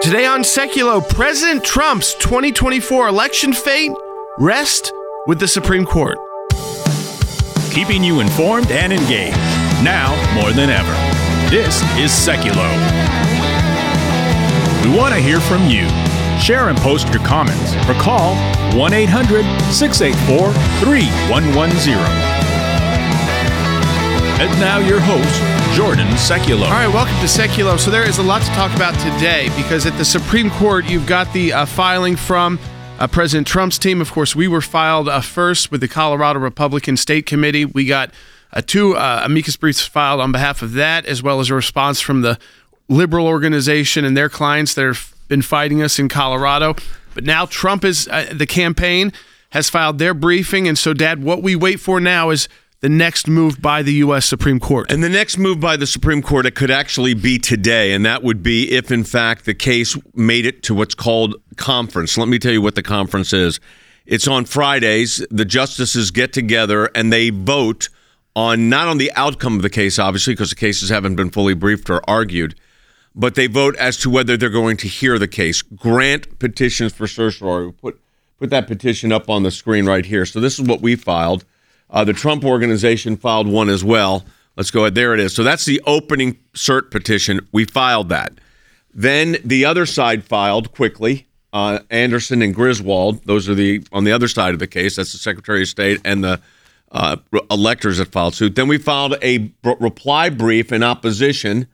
Today on Seculo, President Trump's 2024 election fate rests with the Supreme Court. Keeping you informed and engaged, now more than ever. This is Seculo. We want to hear from you. Share and post your comments or call 1-800-684-3110. And now your host, Jordan Seculo. All right, welcome to Seculo. So there is a lot to talk about today because at the Supreme Court, you've got the filing from President Trump's team. Of course, we were filed first with the Colorado Republican State Committee. We got two amicus briefs filed on behalf of that, as well as a response from the liberal organization and their clients that have been fighting us in Colorado. But now Trump is, the campaign has filed their briefing. And so, Dad, what we wait for now is the next move by the U.S. Supreme Court. And the next move by the Supreme Court, it could actually be today, and that would be if, in fact, the case made it to what's called conference. Let me tell you what the conference is. It's on Fridays. The justices get together, and they vote on not on the outcome of the case, obviously, because the cases haven't been fully briefed or argued, but they vote as to whether they're going to hear the case, grant petitions for certiorari. Put that petition up on the screen right here. So this is what we filed. The Trump Organization filed one as well. Let's go ahead. There it is. So that's the opening cert petition. We filed that. Then the other side filed quickly. Anderson and Griswold. Those are on the other side of the case. That's the Secretary of State and the electors that filed suit. Then we filed a reply brief in opposition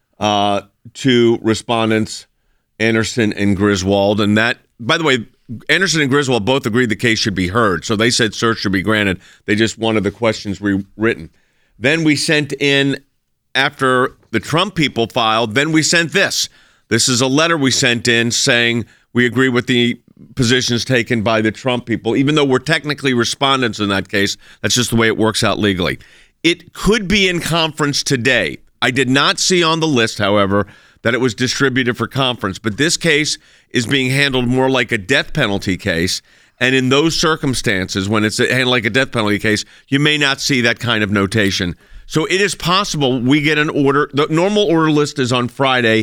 to respondents Anderson and Griswold. And that, by the way, Anderson and Griswold both agreed the case should be heard, so they said cert should be granted. They just wanted the questions rewritten. Then we sent in, after the Trump people filed, then we sent this. This is a letter we sent in saying we agree with the positions taken by the Trump people, even though we're technically respondents in that case. That's just the way it works out legally. It could be in conference today. I did not see on the list, however, that it was distributed for conference. But this case is being handled more like a death penalty case. And in those circumstances, when it's handled like a death penalty case, you may not see that kind of notation. So it is possible we get an order. The normal order list is on Friday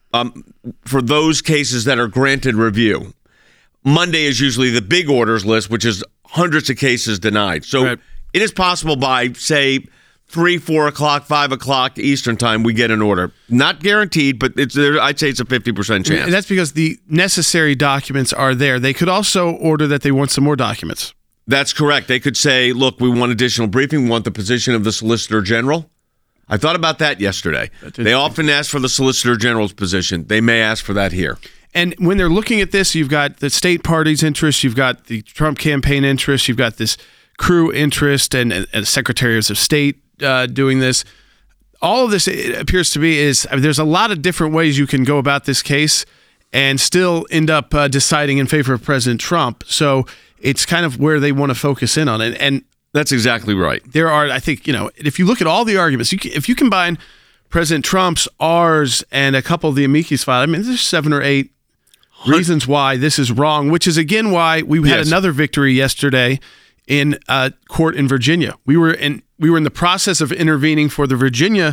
for those cases that are granted review. Monday is usually the big orders list, which is hundreds of cases denied. So It is possible by, say, 3, 4 o'clock, 5 o'clock Eastern time, we get an order. Not guaranteed, but I'd say it's a 50% chance. And that's because the necessary documents are there. They could also order that they want some more documents. That's correct. They could say, look, we want additional briefing. We want the position of the Solicitor General. I thought about that yesterday. They often ask for the Solicitor General's position. They may ask for that here. And when they're looking at this, you've got the state party's interest, you've got the Trump campaign interest, you've got this crew interest and secretaries of state doing this. All of this, it appears to be, there's a lot of different ways you can go about this case and still end up deciding in favor of President Trump. So it's kind of where they want to focus in on it. And that's exactly right. There are, I think, if you look at all the arguments, if you combine President Trump's, ours, and a couple of the amicus filed, there's 7 or 8 reasons why this is wrong, which is, again, why we had another victory yesterday in court in Virginia. We were in the process of intervening for the Virginia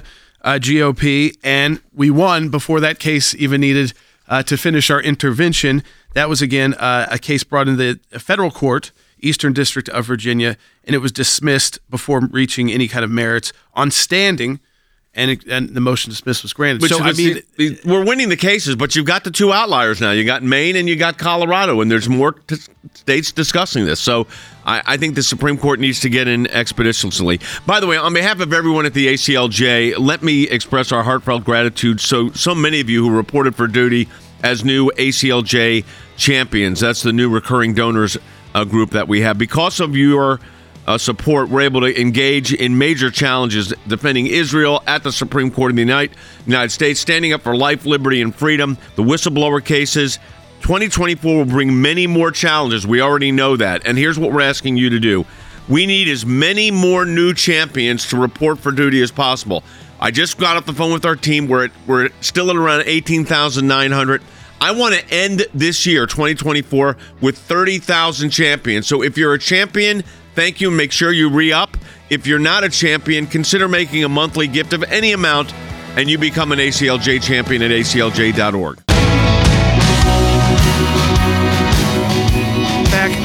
GOP, and we won before that case even needed to finish our intervention. That was, again, a case brought in the federal court, Eastern District of Virginia, and it was dismissed before reaching any kind of merits on standing, and the motion to dismiss was granted. But we're winning the cases, but you've got the 2 outliers now. You got Maine and you got Colorado, and there's more states discussing this. So I think the Supreme Court needs to get in expeditiously. By the way, on behalf of everyone at the ACLJ, let me express our heartfelt gratitude. So many of you who reported for duty as new ACLJ champions. That's the new recurring donors group that we have. Because of your support, we're able to engage in major challenges defending Israel at the Supreme Court of the United States, standing up for life, liberty, and freedom, the whistleblower cases. 2024 will bring many more challenges. We already know that. And here's what we're asking you to do. We need as many more new champions to report for duty as possible. I just got off the phone with our team. We're still at around 18,900. I want to end this year, 2024, with 30,000 champions. So if you're a champion, thank you. Make sure you re-up. If you're not a champion, consider making a monthly gift of any amount, and you become an ACLJ champion at aclj.org.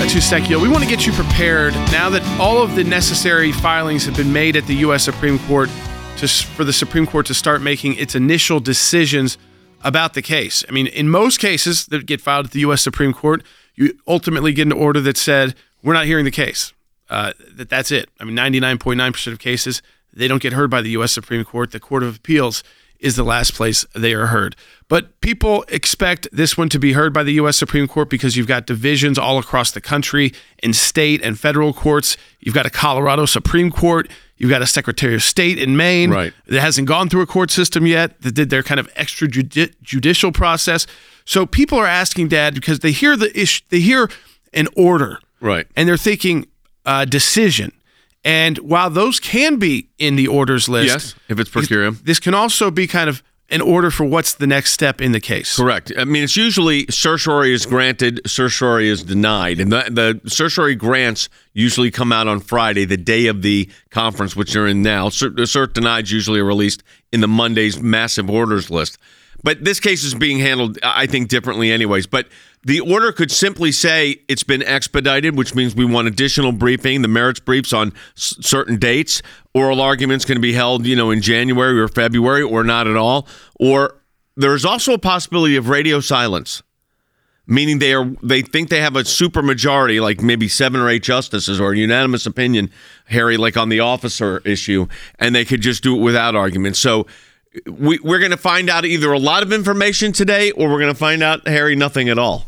Secchio. We want to get you prepared now that all of the necessary filings have been made at the U.S. Supreme Court for the Supreme Court to start making its initial decisions about the case. I mean, in most cases that get filed at the U.S. Supreme Court, you ultimately get an order that said, we're not hearing the case. That's it. I mean, 99.9% of cases, they don't get heard by the U.S. Supreme Court. The Court of Appeals is the last place they are heard. But people expect this one to be heard by the U.S. Supreme Court because you've got divisions all across the country in state and federal courts. You've got a Colorado Supreme Court. You've got a Secretary of State in Maine that hasn't gone through a court system yet, that did their kind of extrajudicial process. So people are asking, Dad, because they hear they hear an order, and they're thinking decision. And while those can be in the orders list, yes, if it's per curiam, this can also be kind of an order for what's the next step in the case. Correct. I mean, it's usually certiorari is granted, certiorari is denied. And the certiorari grants usually come out on Friday, the day of the conference, which they're in now. The cert denieds usually are released in the Monday's massive orders list. But this case is being handled, I think, differently anyways. But the order could simply say it's been expedited, which means we want additional briefing, the merits briefs on certain dates. Oral arguments can be held, in January or February or not at all. Or there's also a possibility of radio silence, meaning they think they have a super majority, like maybe 7 or 8 justices or a unanimous opinion, Harry, like on the officer issue, and they could just do it without argument. So we're going to find out either a lot of information today or we're going to find out, Harry, nothing at all.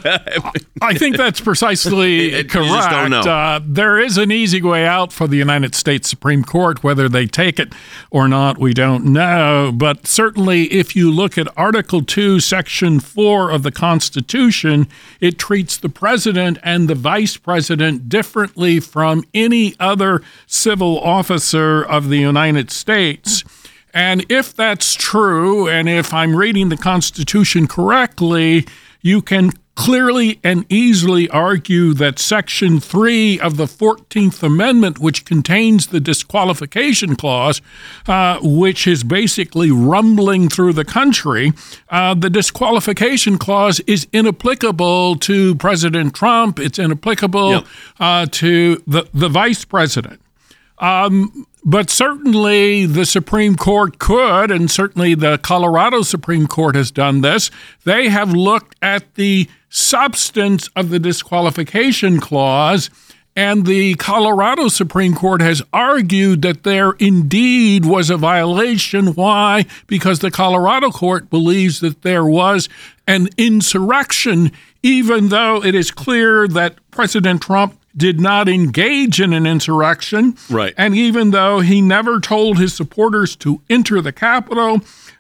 I think that's precisely correct. You just don't know. There is an easy way out for the United States Supreme Court. Whether they take it or not, we don't know. But certainly if you look at Article 2, Section 4 of the Constitution, it treats the president and the vice president differently from any other civil officer of the United States. And if that's true, and if I'm reading the Constitution correctly, you can clearly and easily argue that Section 3 of the 14th Amendment, which contains the disqualification clause, which is basically rumbling through the country, the disqualification clause is inapplicable to President Trump. It's inapplicable to the vice president. But certainly the Supreme Court could, and certainly the Colorado Supreme Court has done this. They have looked at the substance of the disqualification clause, and the Colorado Supreme Court has argued that there indeed was a violation. Why? Because the Colorado court believes that there was an insurrection, even though it is clear that President Trump did not engage in an insurrection. Right. And even though he never told his supporters to enter the Capitol,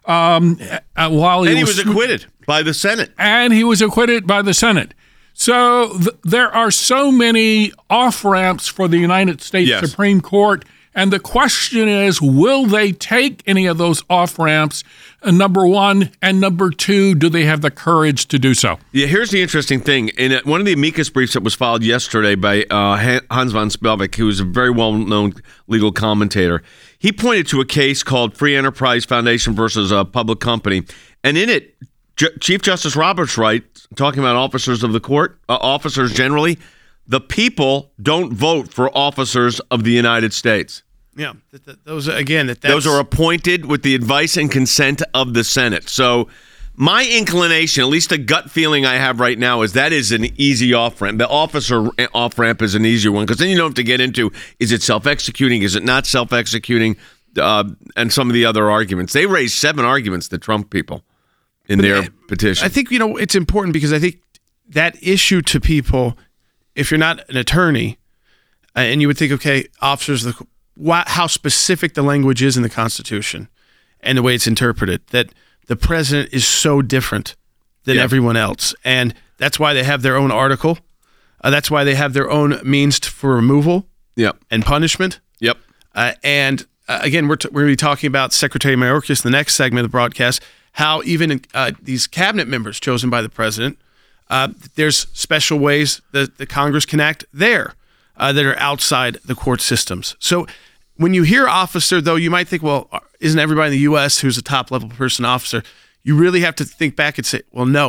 while he was acquitted by the Senate. And he was acquitted by the Senate. So there are so many off-ramps for the United States Supreme Court. And the question is, will they take any of those off-ramps, number one? And number two, do they have the courage to do so? Yeah, here's the interesting thing. In one of the amicus briefs that was filed yesterday by Hans von Spelvik, who is a very well-known legal commentator, he pointed to a case called Free Enterprise Foundation versus a public company. And in it, Chief Justice Roberts writes, talking about officers of the court, officers generally, the people don't vote for officers of the United States. Yeah, those again. Those are appointed with the advice and consent of the Senate. So my inclination, at least a gut feeling I have right now, is that is an easy off-ramp. The officer off-ramp is an easier one because then you don't have to get into, is it self-executing, is it not self-executing, and some of the other arguments. They raised 7 arguments, the Trump people, in their petition. I think, it's important because I think that issue to people, if you're not an attorney, and you would think, okay, officers, how specific the language is in the Constitution and the way it's interpreted, that the president is so different than everyone else. And that's why they have their own article. That's why they have their own means for removal and punishment. And again, we're going to be talking about Secretary Mayorkas in the next segment of the broadcast, how even these cabinet members chosen by the president, there's special ways that the Congress can act there that are outside the court systems. So when you hear officer, though, you might think, well, isn't everybody in the U.S. who's a top-level person officer? You really have to think back and say, well, no,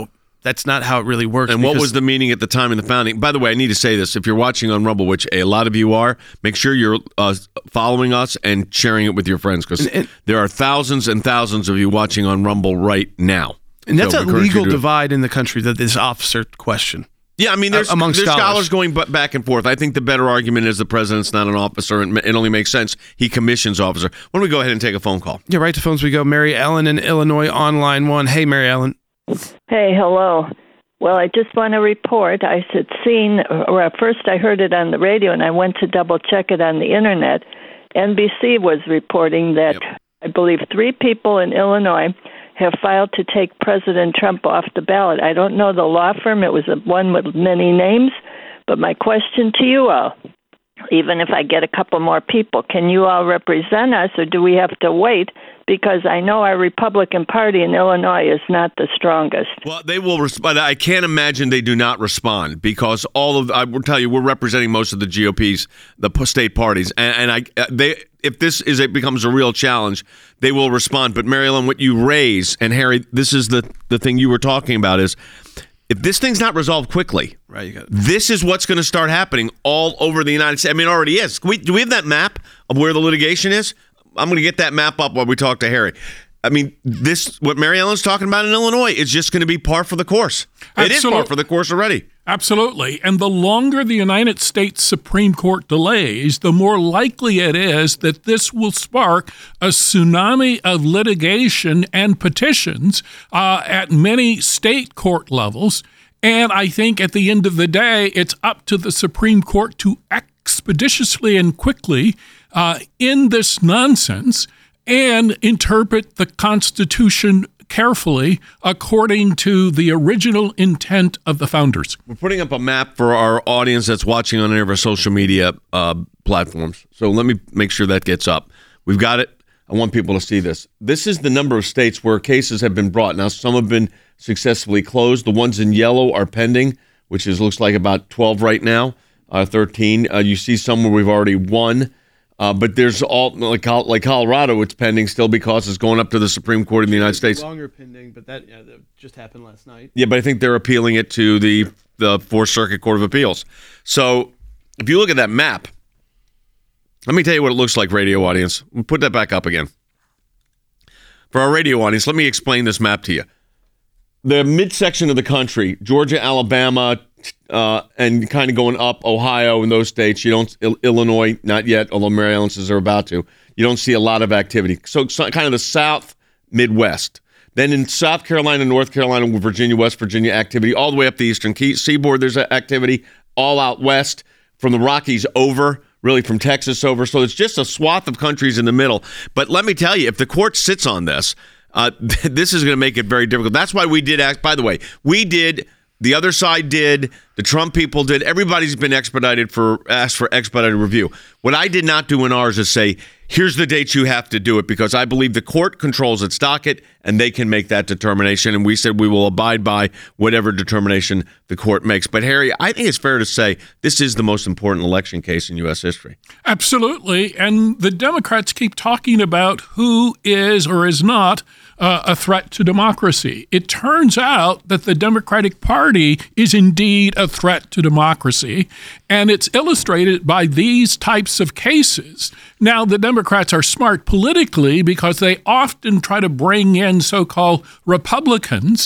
that's not how it really works. And what was the meaning at the time of the founding? By the way, I need to say this. If you're watching on Rumble, which a lot of you are, make sure you're following us and sharing it with your friends, because there are thousands and thousands of you watching on Rumble right now. And that's a legal divide in the country, that this officer question. Yeah, I mean, there's scholars going back and forth. I think the better argument is the president's not an officer, and it only makes sense he commissions officer. Why don't we go ahead and take a phone call? Yeah, right to phones we go. Mary Ellen in Illinois on line 1. Hey, Mary Ellen. Hey, hello. Well, I just want to report. I had seen, or at first I heard it on the radio, and I went to double check it on the internet. NBC was reporting that I believe 3 people in Illinois have filed to take President Trump off the ballot. I don't know the law firm. It was one with many names. But my question to you all, even if I get a couple more people, can you all represent us, or do we have to wait? Because I know our Republican Party in Illinois is not the strongest. Well, they will respond. I can't imagine they do not respond, because I will tell you, we're representing most of the GOPs, the state parties, and if this becomes a real challenge, they will respond. But Mary Ellen, what you raise, and Harry, this is the thing you were talking about, is if this thing's not resolved quickly, right? This is what's going to start happening all over the United States. I mean, it already is. Do we have that map of where the litigation is? I'm going to get that map up while we talk to Harry. I mean, what Mary Ellen's talking about in Illinois is just going to be par for the course. Absolutely. It is par for the course already. Absolutely. And the longer the United States Supreme Court delays, the more likely it is that this will spark a tsunami of litigation and petitions at many state court levels. And I think at the end of the day, it's up to the Supreme Court to expeditiously and quickly end this nonsense and interpret the Constitution carefully according to the original intent of the founders. We're putting up a map for our audience that's watching on any of our social media platforms. So let me make sure that gets up. We've got it. I want people to see this. This is the number of states where cases have been brought. Now, some have been successfully closed. The ones in yellow are pending, which looks like about 12 right now, 13. You see some where we've already won. But there's all, like Colorado, it's pending still because it's going up to the Supreme Court in the United States. Longer pending, but that just happened last night. Yeah, but I think they're appealing it to the Fourth Circuit Court of Appeals. So if you look at that map, let me tell you what it looks like, radio audience. We'll put that back up again. For our radio audience, let me explain this map to you. The midsection of the country, Georgia, Alabama, and kind of going up, Ohio and those states, you don't, Illinois, not yet, although Mary Ellen says they're about to, you don't see a lot of activity. So kind of the South, Midwest. Then in South Carolina, North Carolina, Virginia, West Virginia, activity. All the way up the Eastern Seaboard, there's activity. All out west, from the Rockies over, really from Texas over. So it's just a swath of countries in the middle. But let me tell you, if the court sits on this, this is going to make it very difficult. That's why we did act. By the way, we did. The other side did. The Trump people did. Everybody's been asked for expedited review. What I did not do in ours is say, here's the date you have to do it, because I believe the court controls its docket and they can make that determination. And we said we will abide by whatever determination the court makes. But Harry, I think it's fair to say this is the most important election case in U.S. history. Absolutely. And the Democrats keep talking about who is or is not a threat to democracy. It turns out that the Democratic Party is indeed a threat to democracy, and it's illustrated by these types of cases. Now, the Democrats are smart politically because they often try to bring in so-called Republicans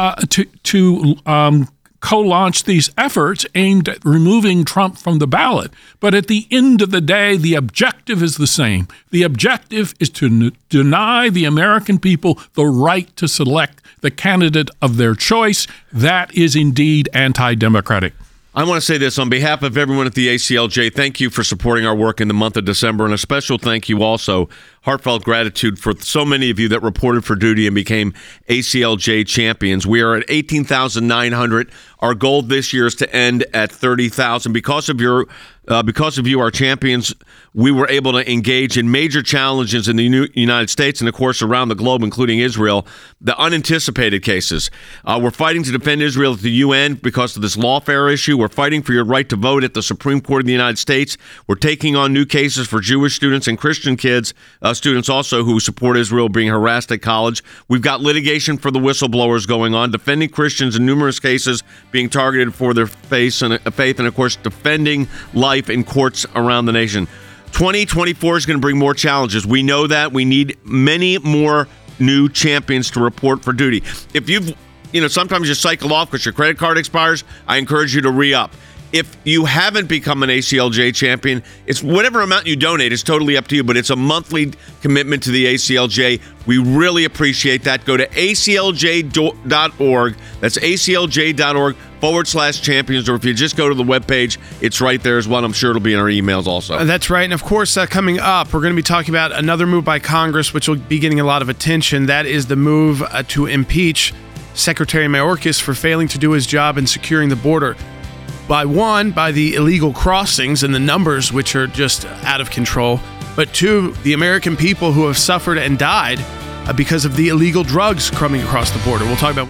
to co-launch these efforts aimed at removing Trump from the ballot. But at the end of the day, the objective is the same. The objective is to deny the American people the right to select the candidate of their choice. That is indeed anti-democratic. I want to say this on behalf of everyone at the ACLJ. Thank you for supporting our work in the month of December, and a special thank you also, heartfelt gratitude for so many of you that reported for duty and became ACLJ champions. We are at 18,900. Our goal this year is to end at 30,000. Because of you, our champions, we were able to engage in major challenges in the United States and, of course, around the globe, including Israel, the unanticipated cases. We're fighting to defend Israel at the UN because of this lawfare issue. We're fighting for your right to vote at the Supreme Court of the United States. We're taking on new cases for Jewish students and Christian kids students also who support Israel being harassed at college. We've got litigation for the whistleblowers going on, defending Christians in numerous cases being targeted for their faith, and of course, defending life in courts around the nation. 2024 is going to bring more challenges. We know that. We need many more new champions to report for duty. If you've, sometimes you cycle off because your credit card expires, I encourage you to re-up. If you haven't become an ACLJ champion, it's whatever amount you donate is totally up to you, but it's a monthly commitment to the ACLJ. We really appreciate that. Go to aclj.org. That's aclj.org/champions. Or if you just go to the webpage, it's right there as well. I'm sure it'll be in our emails also. That's right. And of course, coming up, we're going to be talking about another move by Congress, which will be getting a lot of attention. That is the move to impeach Secretary Mayorkas for failing to do his job in securing the border. By the illegal crossings and the numbers, which are just out of control, but two, the American people who have suffered and died because of the illegal drugs coming across the border. We'll talk about.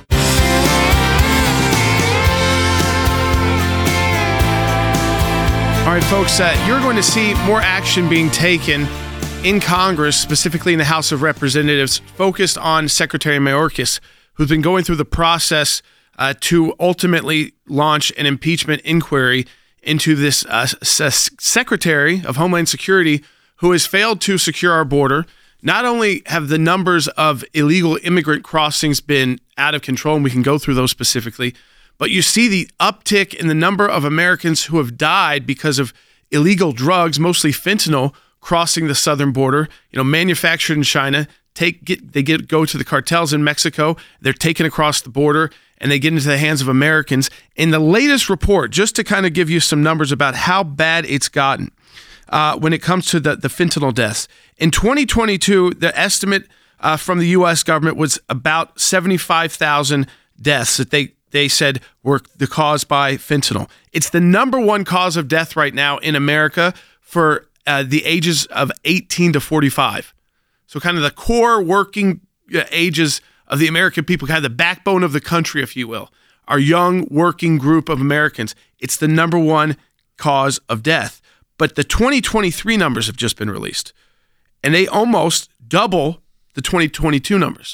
All right, folks, you're going to see more action being taken in Congress, specifically in the House of Representatives, focused on Secretary Mayorkas, who's been going through the process to ultimately launch an impeachment inquiry into this Secretary of Homeland Security who has failed to secure our border. Not only have the numbers of illegal immigrant crossings been out of control, and we can go through those specifically, but you see the uptick in the number of Americans who have died because of illegal drugs, mostly fentanyl, crossing the southern border, manufactured in China, go to the cartels in Mexico, they're taken across the border, and they get into the hands of Americans. In the latest report, just to kind of give you some numbers about how bad it's gotten when it comes to the fentanyl deaths. In 2022, the estimate from the U.S. government was about 75,000 deaths that they said were the cause by fentanyl. It's the number one cause of death right now in America for the ages of 18 to 45. So kind of the core working ages of the American people, kind of the backbone of the country, if you will, our young working group of Americans. It's the number one cause of death. But the 2023 numbers have just been released, and they almost double the 2022 numbers.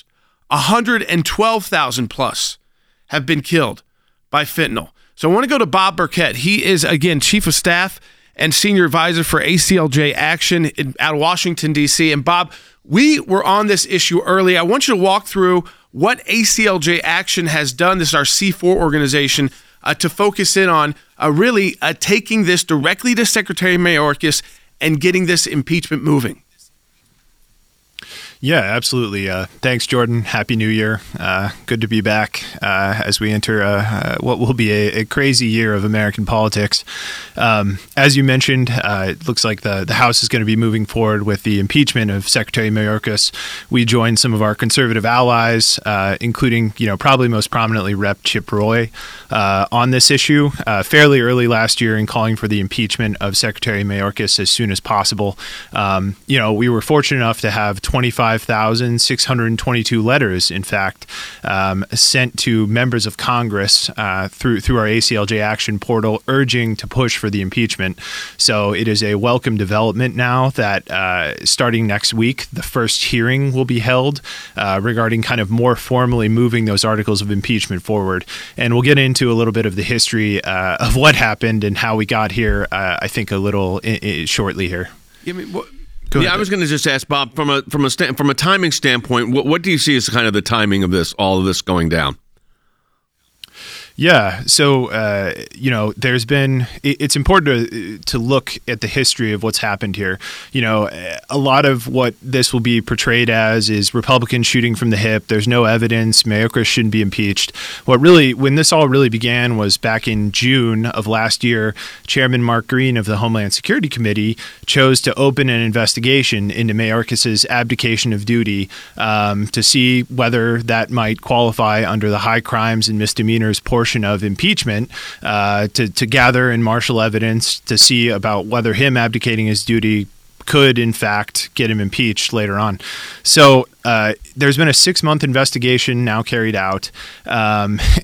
112,000 plus have been killed by fentanyl. So I want to go to Bob Burkett. He is, again, Chief of Staff and Senior Advisor for ACLJ Action out of Washington, D.C. And Bob, we were on this issue early. I want you to walk through what ACLJ Action has done. This is our C4 organization to focus in on really taking this directly to Secretary Mayorkas and getting this impeachment moving. Yeah, absolutely. Thanks, Jordan. Happy New Year. Good to be back as we enter what will be a crazy year of American politics. As you mentioned, it looks like the House is going to be moving forward with the impeachment of Secretary Mayorkas. We joined some of our conservative allies, including, probably most prominently Rep. Chip Roy, on this issue fairly early last year in calling for the impeachment of Secretary Mayorkas as soon as possible. We were fortunate enough to have 25,622 letters, in fact, sent to members of Congress through our ACLJ Action portal urging to push for the impeachment. So it is a welcome development now that starting next week, the first hearing will be held regarding kind of more formally moving those articles of impeachment forward. And we'll get into a little bit of the history of what happened and how we got here, I think, a little shortly here. I was going to just ask Bob from a timing standpoint. What do you see as kind of the timing of all of this going down? Yeah. So, there's been, it's important to look at the history of what's happened here. A lot of what this will be portrayed as is Republicans shooting from the hip. There's no evidence. Mayorkas shouldn't be impeached. When this all really began was back in June of last year. Chairman Mark Green of the Homeland Security Committee chose to open an investigation into Mayorkas's abdication of duty to see whether that might qualify under the high crimes and misdemeanors portion of impeachment to gather and marshal evidence to see about whether him abdicating his duty could, in fact, get him impeached later on. So there's been a 6-month investigation now carried out.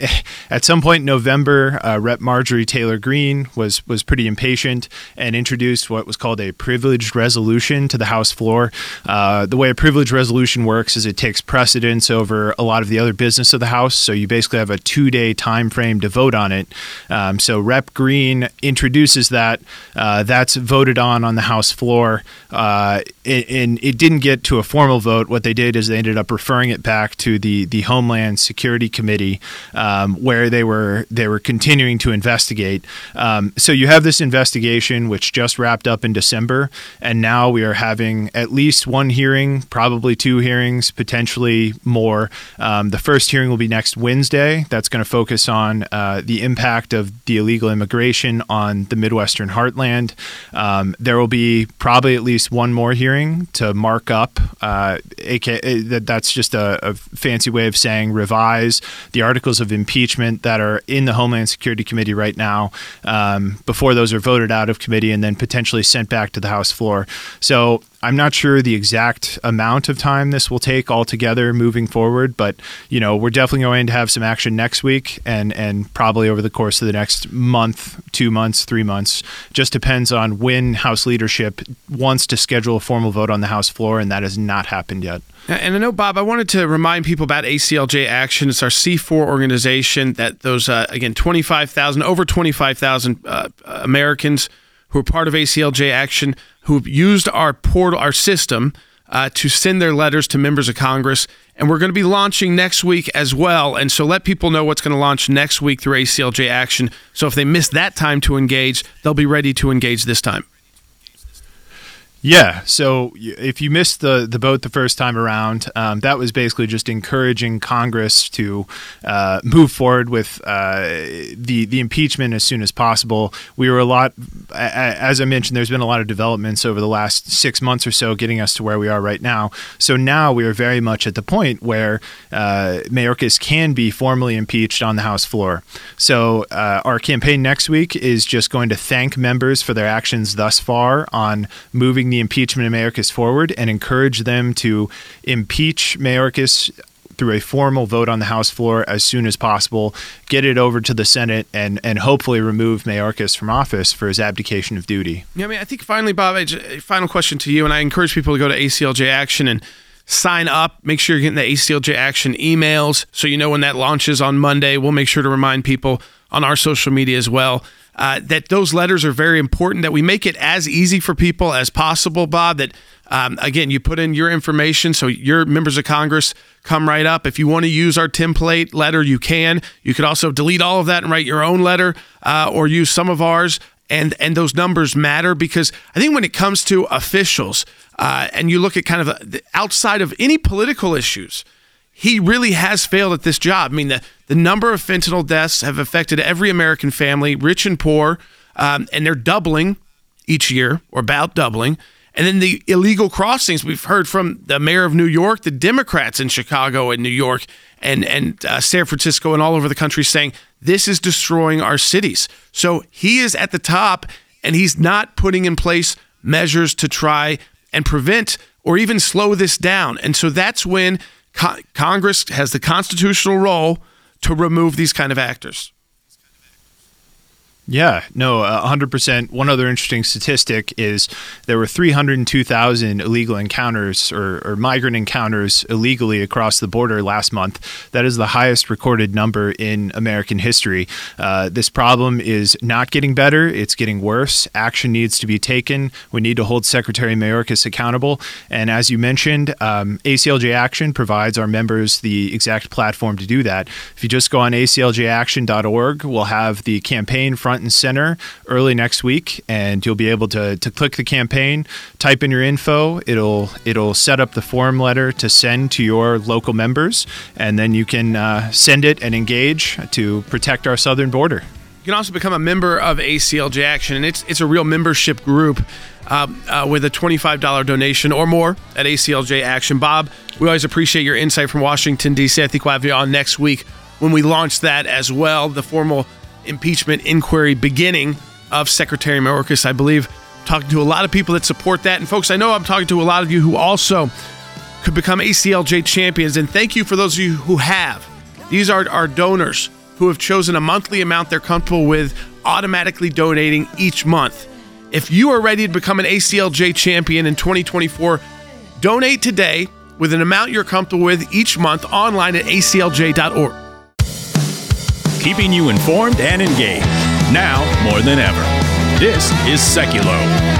At some point in November, Rep. Marjorie Taylor Greene was pretty impatient and introduced what was called a privileged resolution to the House floor. The way a privileged resolution works is it takes precedence over a lot of the other business of the House, so you basically have a 2-day time frame to vote on it. So Rep. Greene introduces that. That's voted on the House floor. And it didn't get to a formal vote. What they did is they ended up referring it back to the Homeland Security Committee, where they were continuing to investigate. So you have this investigation, which just wrapped up in December, and now we are having at least one hearing, probably 2 hearings, potentially more. The first hearing will be next Wednesday. That's going to focus on the impact of the illegal immigration on the Midwestern heartland. There will be probably at least one more hearing to mark up, that's just a fancy way of saying revise the articles of impeachment that are in the Homeland Security Committee right now, before those are voted out of committee and then potentially sent back to the House floor. So I'm not sure the exact amount of time this will take altogether moving forward, but we're definitely going to have some action next week and probably over the course of the next month, 2 months, 3 months. Just depends on when House leadership wants to schedule a formal vote on the House floor, and that has not happened yet. And I know, Bob, I wanted to remind people about ACLJ Action. It's our C4 organization that those, again, over 25,000 Americans who are part of ACLJ Action, who've used our portal, our system, to send their letters to members of Congress. And we're going to be launching next week as well. And so let people know what's going to launch next week through ACLJ Action. So if they miss that time to engage, they'll be ready to engage this time. Yeah, so if you missed the vote the first time around, that was basically just encouraging Congress to move forward with the impeachment as soon as possible. We were as I mentioned, there's been a lot of developments over the last 6 months or so getting us to where we are right now. So now we are very much at the point where Mayorkas can be formally impeached on the House floor. So our campaign next week is just going to thank members for their actions thus far on moving the impeachment of Mayorkas forward and encourage them to impeach Mayorkas through a formal vote on the House floor as soon as possible, get it over to the Senate, and hopefully remove Mayorkas from office for his abdication of duty. Yeah, I think finally, Bob, a final question to you, and I encourage people to go to ACLJ Action and sign up. Make sure you're getting the ACLJ Action emails so you know when that launches on Monday. We'll make sure to remind people on our social media as well that those letters are very important, that we make it as easy for people as possible, Bob, that, again, you put in your information so your members of Congress come right up. If you want to use our template letter, you can. You could also delete all of that and write your own letter or use some of ours. And those numbers matter because I think when it comes to officials and you look at kind of outside of any political issues, he really has failed at this job. I mean, the number of fentanyl deaths have affected every American family, rich and poor, and they're doubling each year, or about doubling. And then the illegal crossings, we've heard from the mayor of New York, the Democrats in Chicago and New York and San Francisco and all over the country saying this is destroying our cities. So he is at the top, and he's not putting in place measures to try and prevent or even slow this down. And so that's when Congress has the constitutional role to remove these kind of actors. Yeah, no, 100%. One other interesting statistic is there were 302,000 illegal encounters or migrant encounters illegally across the border last month. That is the highest recorded number in American history. This problem is not getting better. It's getting worse. Action needs to be taken. We need to hold Secretary Mayorkas accountable. And as you mentioned, ACLJ Action provides our members the exact platform to do that. If you just go on acljaction.org, we'll have the campaign front and center early next week, and you'll be able to click the campaign, type in your info. It'll set up the form letter to send to your local members, and then you can send it and engage to protect our southern border. You can also become a member of ACLJ Action, and it's a real membership group with a $25 donation or more at ACLJ Action. Bob, we always appreciate your insight from Washington, D.C. I think we'll have you on next week when we launch that as well, the formal impeachment inquiry beginning of Secretary Mayorkas. I believe talking to a lot of people that support that. And folks, I know I'm talking to a lot of you who also could become ACLJ champions. And thank you for those of you who have. These are our donors who have chosen a monthly amount they're comfortable with automatically donating each month. If you are ready to become an ACLJ champion in 2024, donate today with an amount you're comfortable with each month online at aclj.org. Keeping you informed and engaged, now more than ever. This is Seculo.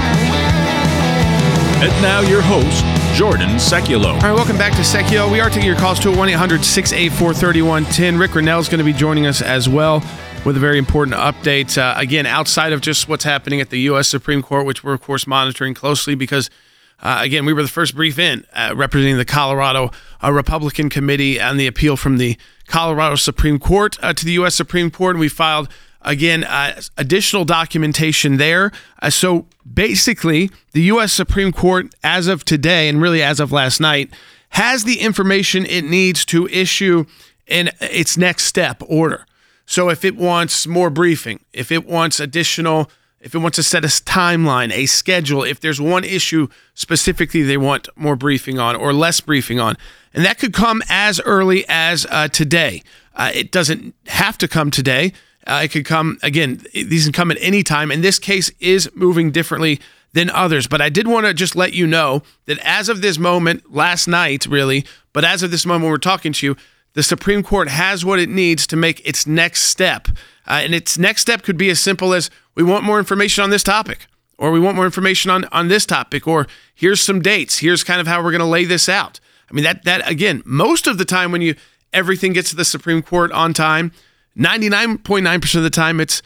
And now your host, Jordan Seculo. All right, welcome back to Seculo. We are taking your calls to 1-800-684-3110. Rick Grenell is going to be joining us as well with a very important update. Again, outside of just what's happening at the U.S. Supreme Court, which we're, of course, monitoring closely because, again, we were the first brief in representing the Colorado Republican Committee on the appeal from the Colorado Supreme Court to the U.S. Supreme Court. And we filed, again, additional documentation there. So basically, the U.S. Supreme Court, as of today, and really as of last night, has the information it needs to issue in its next step order. So if it wants more briefing, if it wants to set a timeline, a schedule, if there's one issue specifically they want more briefing on or less briefing on, and that could come as early as today. It doesn't have to come today. It could come, again, these can come at any time, and this case is moving differently than others. But I did want to just let you know that as of this moment, last night really, but as of this moment when we're talking to you, the Supreme Court has what it needs to make its next step. And its next step could be as simple as we want more information on this topic, or we want more information on this topic, or here's some dates. Here's kind of how we're going to lay this out. I mean, that again, most of the time when everything gets to the Supreme Court on time, 99.9% of the time it's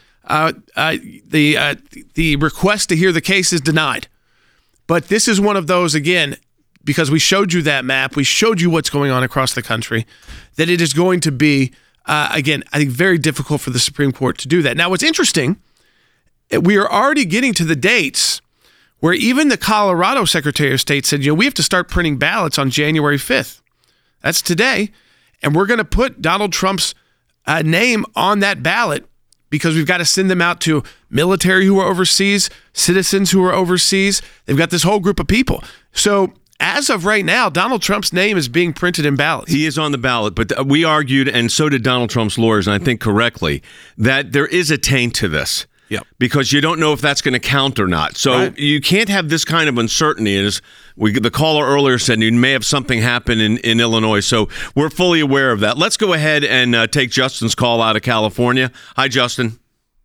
the request to hear the case is denied. But this is one of those, again, because we showed you that map, we showed you what's going on across the country, that it is going to be, again, I think very difficult for the Supreme Court to do that. Now, what's interesting, we are already getting to the dates where even the Colorado Secretary of State said, we have to start printing ballots on January 5th. That's today. And we're going to put Donald Trump's name on that ballot because we've got to send them out to military who are overseas, citizens who are overseas. They've got this whole group of people. So as of right now, Donald Trump's name is being printed in ballots. He is on the ballot, but we argued, and so did Donald Trump's lawyers, and I think correctly, that there is a taint to this. Yep. Because you don't know if that's going to count or not. So right. You can't have this kind of uncertainty. As the caller earlier said, you may have something happen in Illinois. So we're fully aware of that. Let's go ahead and take Justin's call out of California. Hi, Justin.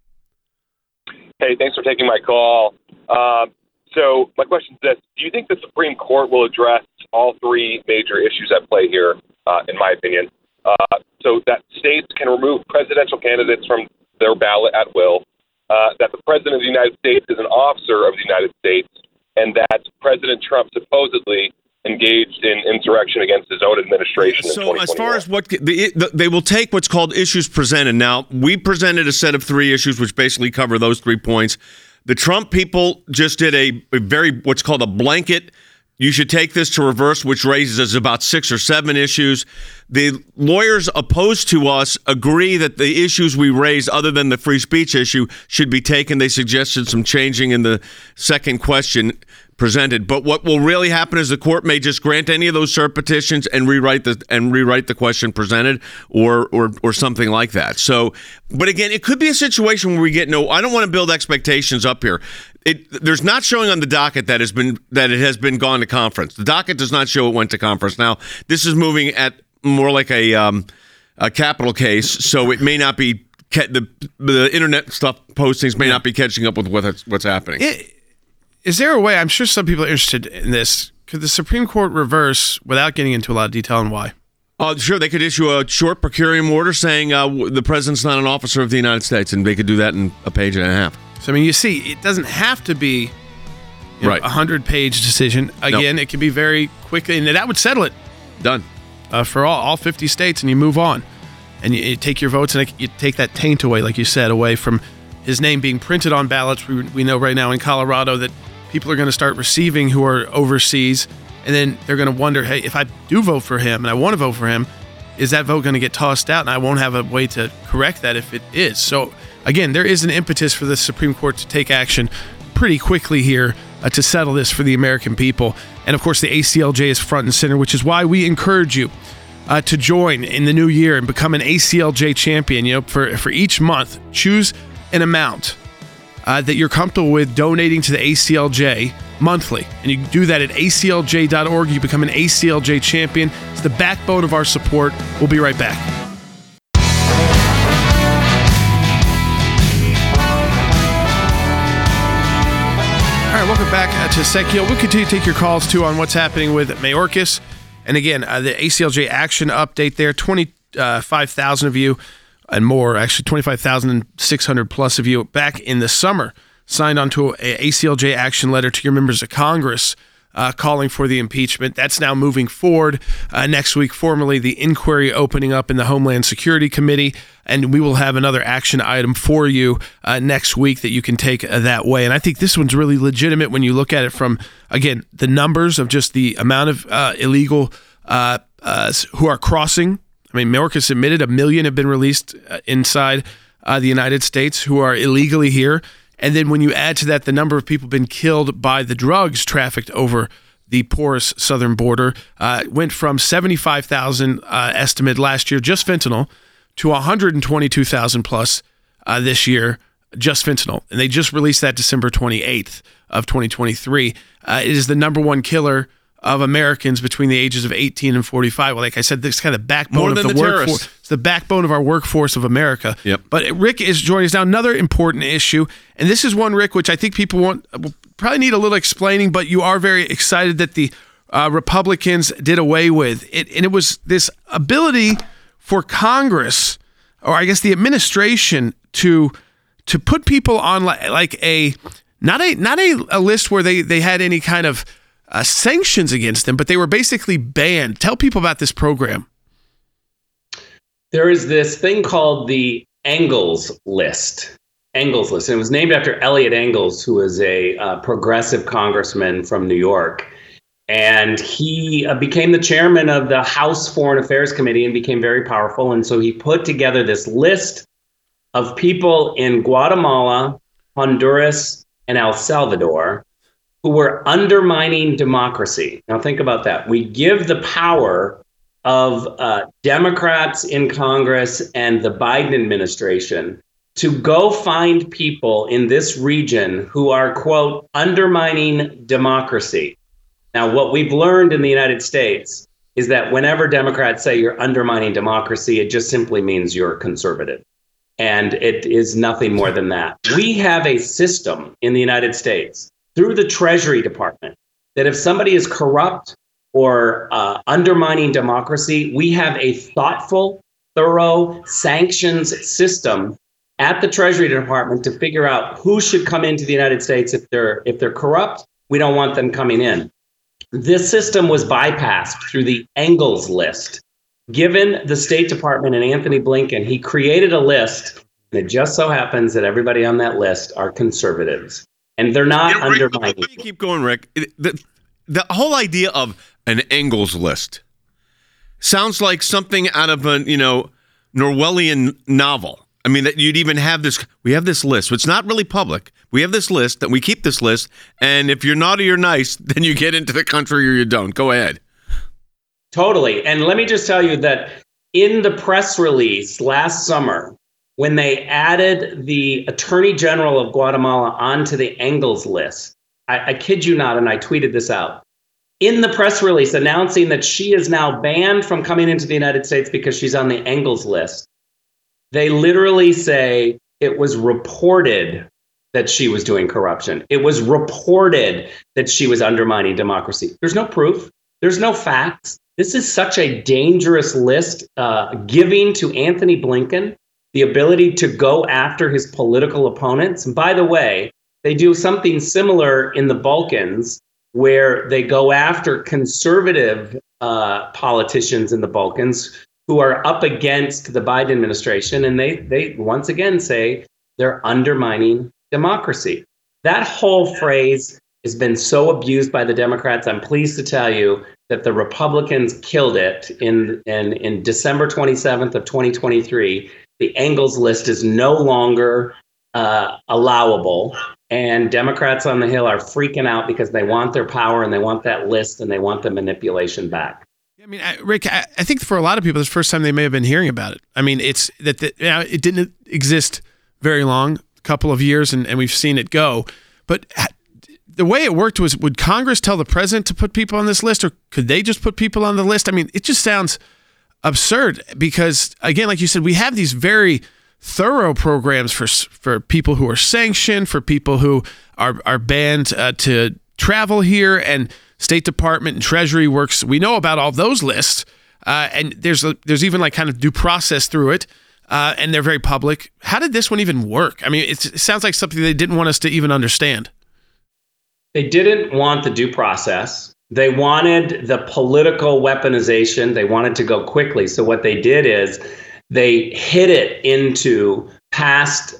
Hey, thanks for taking my call. So my question is this. Do you think the Supreme Court will address all three major issues at play here, in my opinion, so that states can remove presidential candidates from their ballot at will, that the President of the United States is an officer of the United States, and that President Trump supposedly engaged in insurrection against his own administration in 2021? So as far as what they will take what's called issues presented. Now, we presented a set of three issues which basically cover those 3 points. The Trump people just did a very what's called a blanket. You should take this to reverse, which raises about 6 or 7 issues. The lawyers opposed to us agree that the issues we raised, other than the free speech issue, should be taken. They suggested some changing in the second question presented. But what will really happen is the court may just grant any of those cert petitions and rewrite the question presented, or something like that. So, but again, it could be a situation where we get I don't want to build expectations up here. There's not showing on the docket that it has been gone to conference. The docket does not show it went to conference. Now, this is moving at more like a capital case, so it may not be the internet stuff postings may not be catching up with what's happening. Is there a way? I'm sure some people are interested in this. Could the Supreme Court reverse without getting into a lot of detail on why? Sure, they could issue a short per curiam order saying the president's not an officer of the United States, and they could do that in a page and a half. So, I mean, you see, it doesn't have to be a 100-page decision. Again, It can be very quick, and that would settle it. Done. For all 50 states, and you move on. And you take your votes, and you take that taint away, like you said, away from his name being printed on ballots. We know right now in Colorado that people are going to start receiving who are overseas, and then they're going to wonder, hey, if I do vote for him and I want to vote for him, is that vote going to get tossed out? And I won't have a way to correct that if it is. So, again, there is an impetus for the Supreme Court to take action pretty quickly here to settle this for the American people. And, of course, the ACLJ is front and center, which is why we encourage you to join in the new year and become an ACLJ champion, for each month, choose an amount that you're comfortable with donating to the ACLJ monthly. And you can do that at aclj.org. You become an ACLJ champion. It's the backbone of our support. We'll be right back. All right, welcome back to Sekiel. We'll continue to take your calls, too, on what's happening with Mayorkas. And again, the ACLJ action update there, 25,000 of you and more, actually 25,600 plus of you back in the summer signed onto an ACLJ action letter to your members of Congress calling for the impeachment. That's now moving forward next week, formally the inquiry opening up in the Homeland Security Committee, and we will have another action item for you next week that you can take that way. And I think this one's really legitimate when you look at it from, again, the numbers of just the amount of illegal who are crossing. I mean, Mayorkas admitted 1 million have been released inside the United States who are illegally here. And then when you add to that the number of people been killed by the drugs trafficked over the porous southern border, went from 75,000 estimate last year, just fentanyl, to 122,000 plus this year, just fentanyl. And they just released that December 28th of 2023. It is the number one killer of Americans between the ages of 18 and 45. Well, like I said, this is kind of the backbone of the workforce. It's the backbone of our workforce of America. Yep. But Rick is joining us now. Another important issue, and this is one, Rick, which I think people will probably need a little explaining, but you are very excited that the Republicans did away with it. And it was this ability for Congress, or I guess the administration, to put people on like a not a list where they had any kind of sanctions against them, but they were basically banned. Tell people about this program. There is this thing called the Engels List. Engels List. And it was named after Elliot Engels, who was a progressive congressman from New York. And he became the chairman of the House Foreign Affairs Committee and became very powerful. And so he put together this list of people in Guatemala, Honduras, and El Salvador who were undermining democracy. Now think about that. We give the power of Democrats in Congress and the Biden administration to go find people in this region who are, quote, undermining democracy. Now, what we've learned in the United States is that whenever Democrats say you're undermining democracy, it just simply means you're conservative. And it is nothing more than that. We have a system in the United States through the Treasury Department that if somebody is corrupt or undermining democracy, we have a thoughtful, thorough sanctions system at the Treasury Department to figure out who should come into the United States if they're corrupt. We don't want them coming in. This system was bypassed through the Engels List. Given the State Department and Anthony Blinken, he created a list, and it just so happens that everybody on that list are conservatives. And they're not undermining. Let me keep going, Rick. The whole idea of an Engels List sounds like something out of a Orwellian novel. I mean, that you'd even have this. We have this list. It's not really public. We have this list, that we keep this list, and if you're naughty or nice, then you get into the country or you don't. Go ahead. Totally. And let me just tell you that in the press release last summer, when they added the Attorney General of Guatemala onto the Engels List, I kid you not, and I tweeted this out, in the press release announcing that she is now banned from coming into the United States because she's on the Engels List, they literally say it was reported that she was doing corruption. It was reported that she was undermining democracy. There's no proof. There's no facts. This is such a dangerous list, giving to Anthony Blinken the ability to go after his political opponents. And by the way, they do something similar in the Balkans, where they go after conservative politicians in the Balkans who are up against the Biden administration. And they once again say they're undermining democracy. That whole phrase has been so abused by the Democrats. I'm pleased to tell you that the Republicans killed it in December 27th of 2023. The Engels List is no longer allowable, and Democrats on the Hill are freaking out because they want their power and they want that list and they want the manipulation back. I mean, Rick, I think for a lot of people, it's the first time they may have been hearing about it. I mean, it's that it didn't exist very long, a couple of years, and we've seen it go. But the way it worked was, would Congress tell the president to put people on this list, or could they just put people on the list? I mean, it just sounds absurd because, again, like you said, we have these very thorough programs for people who are sanctioned, for people who are banned to travel here, and State Department and Treasury works. We know about all those lists, and there's even like kind of due process through it, and they're very public. How did this one even work? I mean, it sounds like something they didn't want us to even understand. They didn't want the due process. They wanted the political weaponization. They wanted to go quickly. So what they did is they hid it into past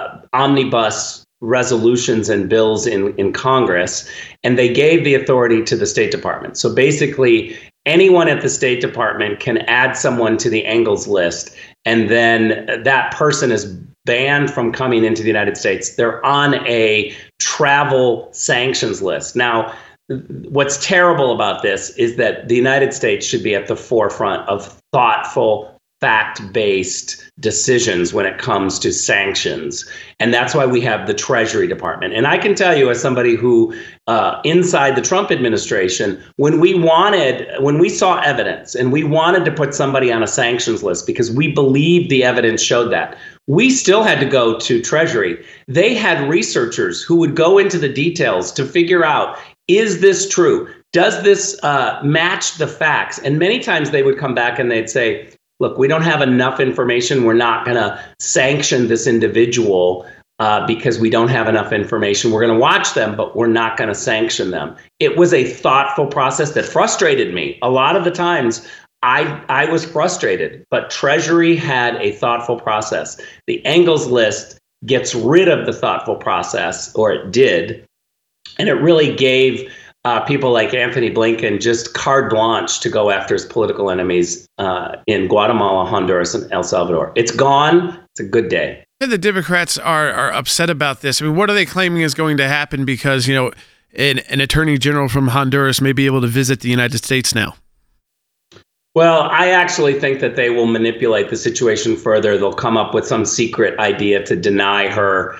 omnibus resolutions and bills in Congress, and they gave the authority to the State Department. So basically, anyone at the State Department can add someone to the Engels list, and then that person is banned from coming into the United States. They're on a travel sanctions list. Now, what's terrible about this is that the United States should be at the forefront of thoughtful, fact-based decisions when it comes to sanctions. And that's why we have the Treasury Department. And I can tell you, as somebody who, inside the Trump administration, when we saw evidence and we wanted to put somebody on a sanctions list because we believed the evidence showed that, we still had to go to Treasury. They had researchers who would go into the details to figure out, is this true? Does this match the facts? And many times they would come back and they'd say, look, we don't have enough information. We're not going to sanction this individual because we don't have enough information. We're going to watch them, but we're not going to sanction them. It was a thoughtful process that frustrated me. A lot of the times I was frustrated, but Treasury had a thoughtful process. The Engels list gets rid of the thoughtful process, or it did, and it really gave people like Anthony Blinken just carte blanche to go after his political enemies in Guatemala, Honduras, and El Salvador. It's gone. It's a good day. The Democrats are upset about this. I mean, what are they claiming is going to happen because, an attorney general from Honduras may be able to visit the United States now? Well, I actually think that they will manipulate the situation further. They'll come up with some secret idea to deny her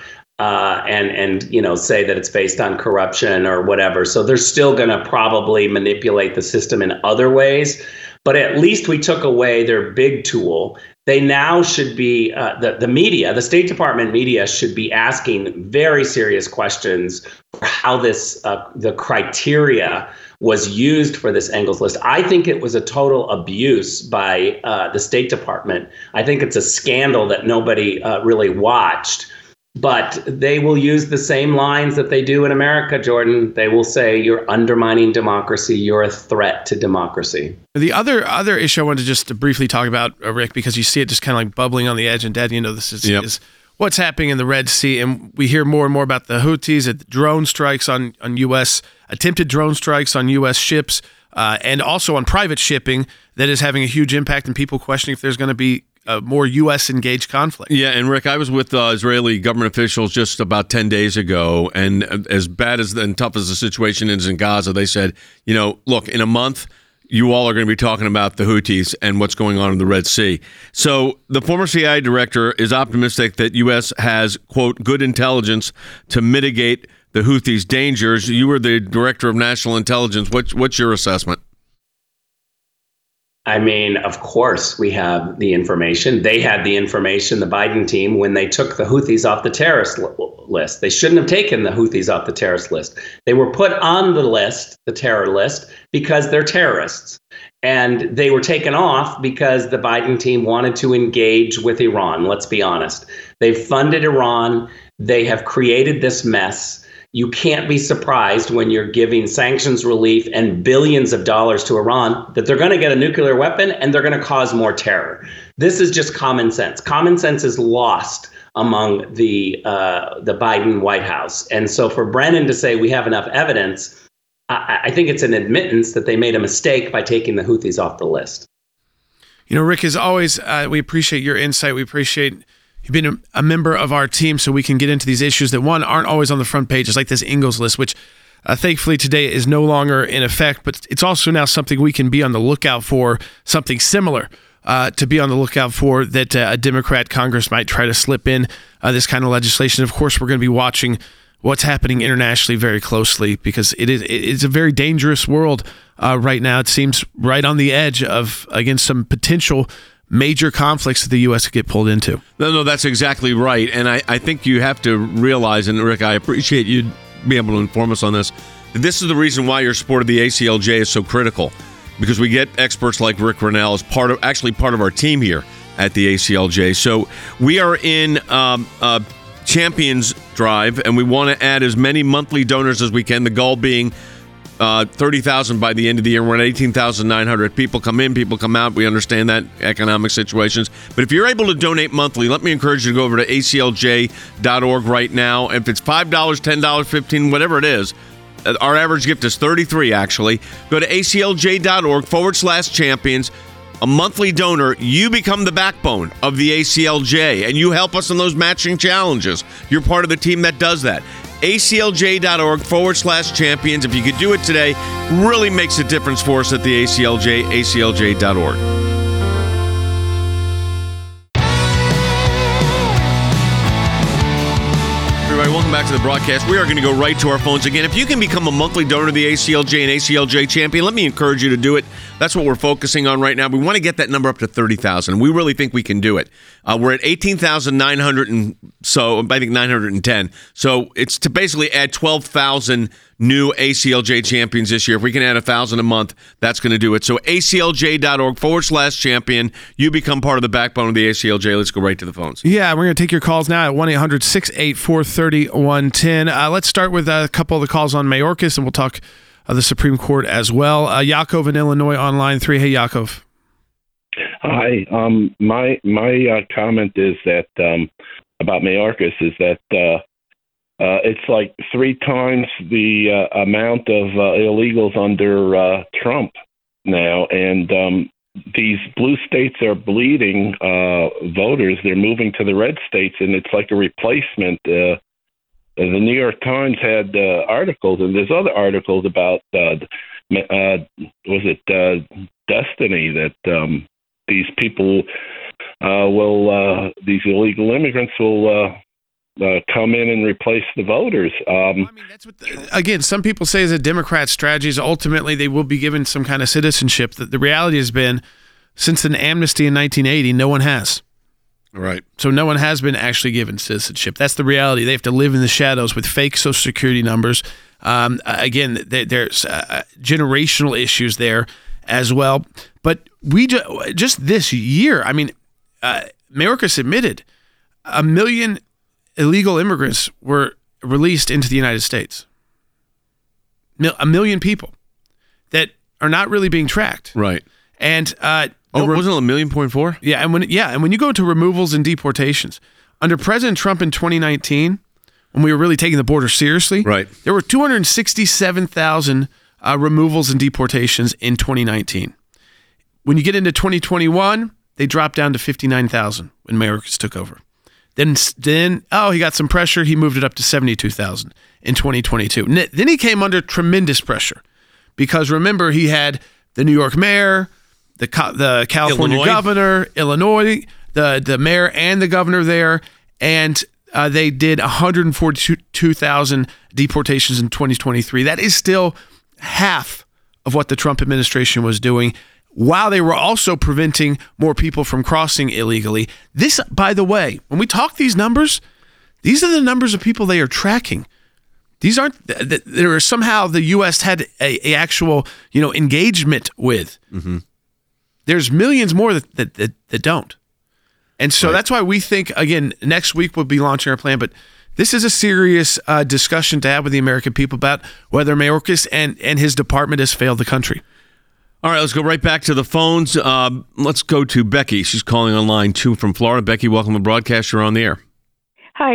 and say that it's based on corruption or whatever. So they're still going to probably manipulate the system in other ways. But at least we took away their big tool. They now should be, the media, the State Department media should be asking very serious questions for how this, the criteria was used for this Engels list. I think it was a total abuse by the State Department. I think it's a scandal that nobody really watched. But they will use the same lines that they do in America, Jordan. They will say, you're undermining democracy. You're a threat to democracy. The other issue I wanted to just briefly talk about, Rick, because you see it just kind of like bubbling on the edge. And Dad, this is what's happening in the Red Sea. And we hear more and more about the Houthis, drone strikes on U.S., attempted drone strikes on U.S. ships, and also on private shipping that is having a huge impact, and people questioning if there's going to be more U.S. engaged conflict. Yeah, and Rick, I was with Israeli government officials just about 10 days ago, and as bad and tough as the situation is in Gaza, they said, look, in a month, you all are going to be talking about the Houthis and what's going on in the Red Sea. So the former CIA director is optimistic that U.S. has, quote, good intelligence to mitigate the Houthis' dangers. You were the director of national intelligence. What's your assessment? I mean, of course, we have the information. They had the information, the Biden team, when they took the Houthis off the terrorist list. They shouldn't have taken the Houthis off the terrorist list. They were put on the list, the terror list, because they're terrorists. And they were taken off because the Biden team wanted to engage with Iran. Let's be honest. They've funded Iran. They have created this mess. You can't be surprised when you're giving sanctions relief and billions of dollars to Iran that they're going to get a nuclear weapon and they're going to cause more terror. This is just common sense. Common sense is lost among the Biden White House. And so for Brennan to say we have enough evidence, I think it's an admittance that they made a mistake by taking the Houthis off the list. Rick, as always, we appreciate your insight. We appreciate you've been a member of our team so we can get into these issues that, one, aren't always on the front pages, like this Engels list, which thankfully today is no longer in effect, but it's also now something we can be on the lookout for, something similar to be on the lookout for, that a Democrat Congress might try to slip in this kind of legislation. Of course, we're going to be watching what's happening internationally very closely, because it's a very dangerous world right now. It seems right on the edge of, again, some potential major conflicts that the U.S. could get pulled into. No, that's exactly right. And I think you have to realize, and Rick, I appreciate you being able to inform us on this, that this is the reason why your support of the ACLJ is so critical, because we get experts like Rick Grenell as part of our team here at the ACLJ. So we are in Champions Drive, and we want to add as many monthly donors as we can, the goal being 30,000 by the end of the year. We're at 18,900. People come in, people come out. We understand that economic situations. But if you're able to donate monthly, let me encourage you to go over to aclj.org right now. If it's $5, $10, $15, whatever it is, our average gift is $33, actually. Go to aclj.org/champions. A monthly donor, you become the backbone of the ACLJ, and you help us in those matching challenges. You're part of the team that does that. aclj.org/champions. If you could do it today, really makes a difference for us at the ACLJ, aclj.org. Everybody, welcome back to the broadcast. We are going to go right to our phones again. If you can become a monthly donor to the ACLJ and ACLJ champion, let me encourage you to do it. That's what we're focusing on right now. We want to get that number up to 30,000. We really think we can do it. We're at 18,900 and so, I think 910. So it's to basically add 12,000 new ACLJ champions this year. If we can add 1,000 a month, that's going to do it. So aclj.org/champion. You become part of the backbone of the ACLJ. Let's go right to the phones. Yeah, we're going to take your calls now at 1-800-684-3110. Let's start with a couple of the calls on Mayorkas, and we'll talk the Supreme Court as well. Yaakov in Illinois on line 3. Hey, Yaakov. Hi. My comment is that about Mayorkas is that it's like 3 times the amount of illegals under Trump now, and these blue states are bleeding voters. They're moving to the red states, and it's like a replacement. The New York Times had articles, and there's other articles about Destiny, that these people these illegal immigrants will come in and replace the voters. That's what again, some people say is a Democrat strategy is ultimately they will be given some kind of citizenship. The reality has been, since an amnesty in 1980, no one has. Right. So no one has been actually given citizenship. That's the reality. They have to live in the shadows with fake Social Security numbers. Again, there's generational issues there as well. But we just this year, Mayorkas admitted 1 million illegal immigrants were released into the United States. 1 million people that are not really being tracked. Right. And wasn't it 1.4 million? Yeah, and when you go to removals and deportations under President Trump in 2019, when we were really taking the border seriously, right, there were 267,000 removals and deportations in 2019. When you get into 2021, they dropped down to 59,000 when Mayorkas took over. Then he got some pressure. He moved it up to 72,000 in 2022. Then he came under tremendous pressure because remember he had the New York mayor, the California governor, Illinois, the mayor and the governor there, and they did 142,000 deportations in 2023. That is still half of what the Trump administration was doing, while they were also preventing more people from crossing illegally. This, by the way, when we talk these numbers, these are the numbers of people they are tracking. These aren't, there are somehow the U.S. had a actual, engagement with. Mm-hmm. There's millions more that don't. And so that's why we think, again, next week we'll be launching our plan, but this is a serious discussion to have with the American people about whether Mayorkas and his department has failed the country. All right, let's go right back to the phones. Let's go to Becky. She's calling on line 2 from Florida. Becky, welcome to the broadcast. You're on the air. Hi.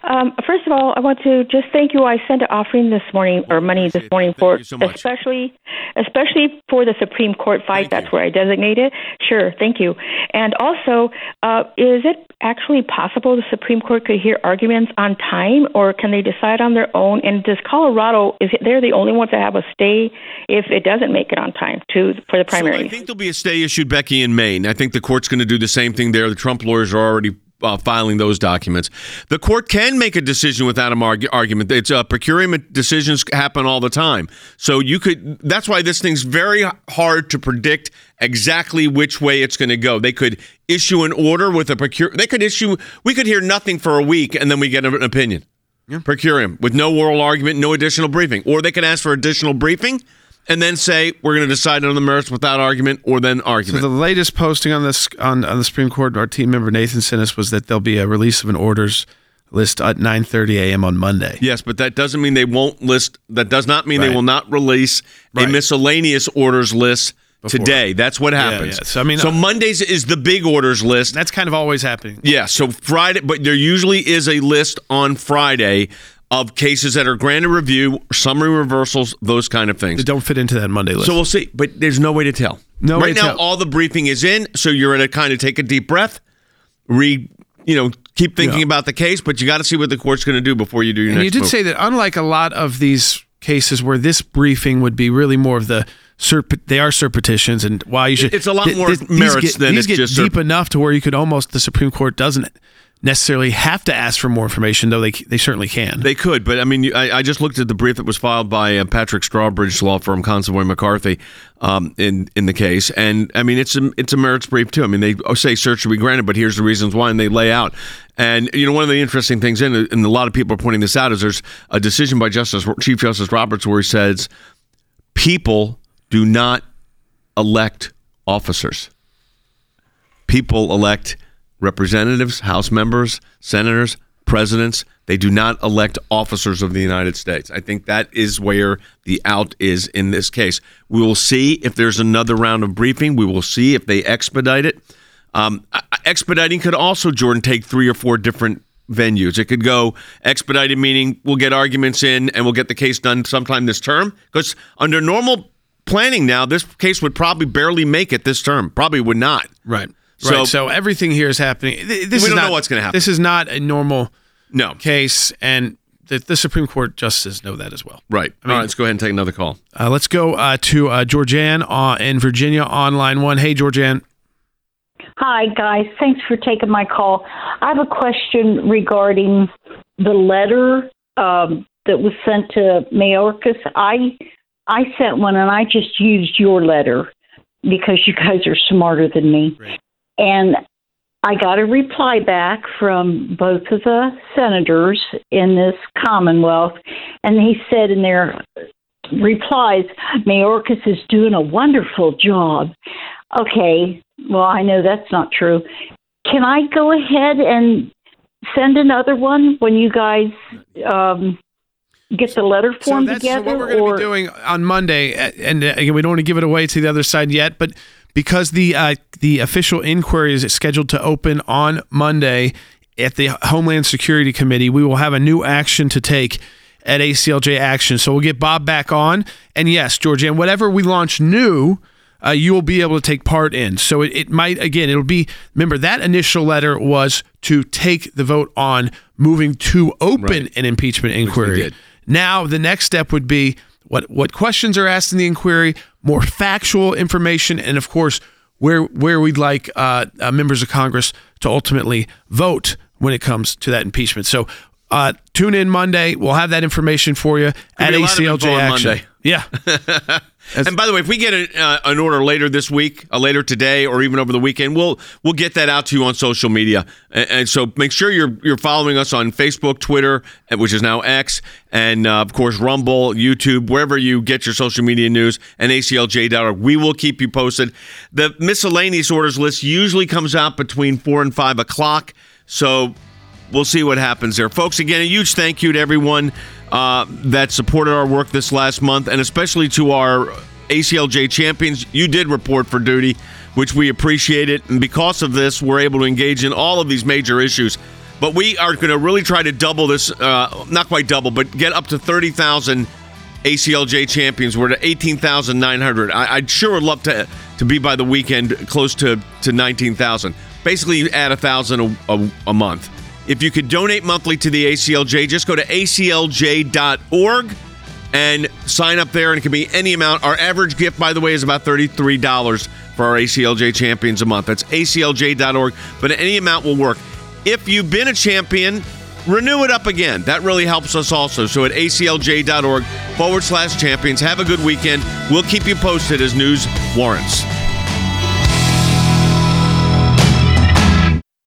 First of all, I want to just thank you. I sent an offering this morning, or money this morning, for so especially for the Supreme Court fight. That's where I designated. Sure, thank you. And also, is it actually possible the Supreme Court could hear arguments on time, or can they decide on their own? And does Colorado, they're the only ones that have a stay if it doesn't make it on time for the primary? So I think there'll be a stay issued, Becky, in Maine. I think the court's going to do the same thing there. The Trump lawyers are already filing those documents. The court can make a decision without an argument. It's procurement decisions happen all the time. So that's why this thing's very hard to predict exactly which way it's going to go. They could issue an order with we could hear nothing for a week and then we get an opinion. Yeah. Per curiam, with no oral argument, no additional briefing. Or they could ask for additional briefing and then say, we're going to decide on the merits without argument, or then argument. So the latest posting on this on the Supreme Court, our team member Nathan sent us, was that there'll be a release of an orders list at 9:30 a.m. on Monday. Yes, but that doesn't mean they won't list. That does not mean they will not release a miscellaneous orders list today. That's what happens. Yeah. So Mondays is the big orders list. That's kind of always happening. Yeah. So Friday, but there usually is a list on Friday of cases that are granted review, summary reversals, those kind of things. They don't fit into that Monday list. So we'll see, but there's no way to tell. Right now, all the briefing is in, so you're at a kind of take a deep breath, keep thinking about the case, but you got to see what the court's going to do before you do your next move. And you did say that unlike a lot of these cases where this briefing would be really more of the they are cert petitions, and why you should. It's a lot more merits than it's just deep enough to where you could almost, the Supreme Court doesn't necessarily have to ask for more information, though they certainly can. They could, but I mean, I just looked at the brief that was filed by Patrick Strawbridge's law firm, Consovoy McCarthy, in the case, and I mean, it's a merits brief too. I mean, they say cert should be granted, but here's the reasons why, and they lay out. And one of the interesting things and a lot of people are pointing this out, is there's a decision by Chief Justice Roberts where he says people do not elect officers. People elect representatives, House members, senators, presidents. They do not elect officers of the United States. I think that is where the out is in this case. We will see if there's another round of briefing. We will see if they expedite it. Expediting could also, Jordan, take 3 or 4 different venues. It could go expedited, meaning we'll get arguments in and we'll get the case done sometime this term. Because under normal planning now, this case would probably barely make it this term. Probably would not. Right. So everything here is happening. We don't know what's going to happen. This is not a normal case, and the Supreme Court justices know that as well. Right. All right, let's go ahead and take another call. Let's go to Georgianne in Virginia on line 1. Hey, Georgianne. Hi, guys. Thanks for taking my call. I have a question regarding the letter that was sent to Mayorkas. I sent one, and I just used your letter because you guys are smarter than me. Right. And I got a reply back from both of the senators in this Commonwealth, and he said in their replies, Mayorkas is doing a wonderful job. Okay, well, I know that's not true. Can I go ahead and send another one when you guys get the letter form together? So what we're going to be doing on Monday, and again, we don't want to give it away to the other side yet, but because the official inquiry is scheduled to open on Monday at the Homeland Security Committee, we will have a new action to take at ACLJ Action. So we'll get Bob back on. And yes, Georgianne, whatever we launch new, you will be able to take part in. So it might, again, it'll be, remember, that initial letter was to take the vote on moving to open an impeachment inquiry. Now, the next step would be what questions are asked in the inquiry, more factual information, and of course, where we'd like members of Congress to ultimately vote when it comes to that impeachment. So tune in Monday. We'll have that information for you at ACLJ Action. Monday. Yeah. And by the way, if we get an order later this week, later today, or even over the weekend, we'll get that out to you on social media. And so make sure you're following us on Facebook, Twitter, which is now X, and of course Rumble, YouTube, wherever you get your social media news, and ACLJ.org. We will keep you posted. The miscellaneous orders list usually comes out between 4 and 5 o'clock. So we'll see what happens there. Folks, again, a huge thank you to everyone that supported our work this last month, and especially to our ACLJ champions. You did report for duty, which we appreciate it. And because of this, we're able to engage in all of these major issues But we are going to really try to double this, not quite double, but get up to 30,000 ACLJ champions. We're at 18,900. I'd sure would love to be by the weekend close to 19,000. Basically, you add 1,000 a month. If you could donate monthly to the ACLJ, just go to aclj.org and sign up there, and it can be any amount. Our average gift, by the way, is about $33 for our ACLJ champions a month. That's aclj.org, but any amount will work. If you've been a champion, renew it up again. That really helps us also. So at aclj.org/champions. Have a good weekend. We'll keep you posted as news warrants.